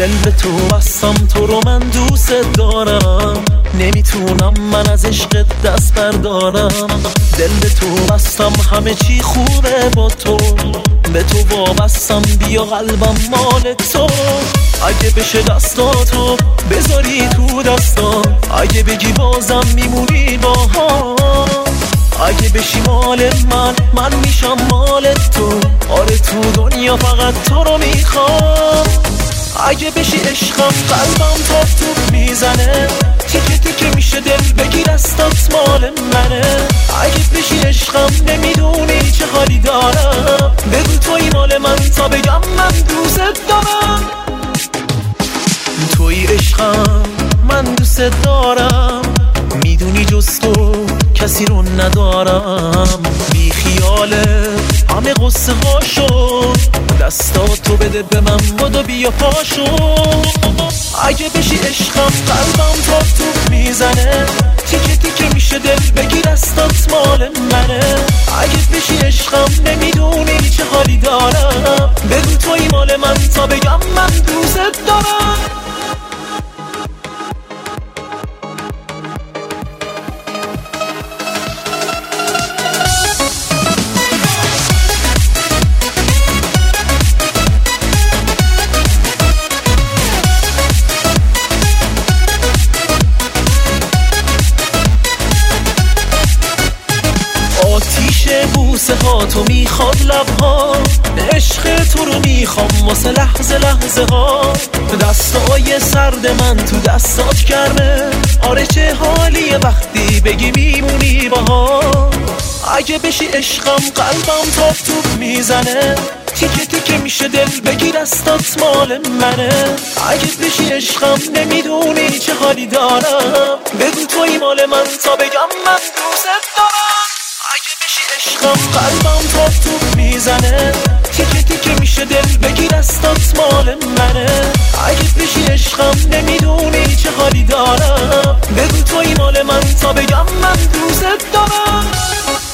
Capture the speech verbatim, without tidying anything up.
دل به تو بستم، تو رو من دوست دارم، نمیتونم من از عشقت دست بردارم. دل به تو بستم، همه چی خوبه با تو، به تو وابستم، بیا قلبم مال تو. اگه بشه دستاتو بذاری تو دستام، اگه بگی بازم میمونی با هم، اگه بشی مال من من میشم مال تو. آره تو دنیا فقط تو رو میخوام. اگه بشی عشقم قلبم تا تو میزنه، تیکه تیکه میشه دل بگیر دستات مال منه. اگه بشی عشقم نمیدونی چه حالی دارم، بگو توی مال من تا بگم من دوست دارم. توی عشقم من دوست دارم، میدونی جز تو کسی رو ندارم. بی خیاله همه قصه هاشو، دستاتو بده به من بدو بیا پاشو. اگه بشی عشقم قلبم تا تو میزنه، تیکه تیکه میشه دل بگیر دستات مال منه. اگه بشی عشقم نمیدونی چه حالی دارم، بگو توی مال من تا بگم من دوست دارم. بوسه ها تو میخواد لبها، عشق تو رو میخوام واسه لحظه لحظه ها. دستای سرد من تو دستات گرمه، آره چه حالیه وقتی بگی میمونی باها. اگه بشی عشقم قلبم تا تو میزنه، تیکه تیکه میشه دل بگی دستات مال منه. اگه بشی عشقم نمیدونی چه حالی دارم، بگو توی مال من تا بگم من دوست دارم. اگه بشی عشقم قلبم تا تو میزنه، تیکه تیکه میشه دل بگیر دستات مال منه. اگه بشی عشقم نمیدونی چه حالی دارم، بگو توی مال من تا بگم من دوست دارم.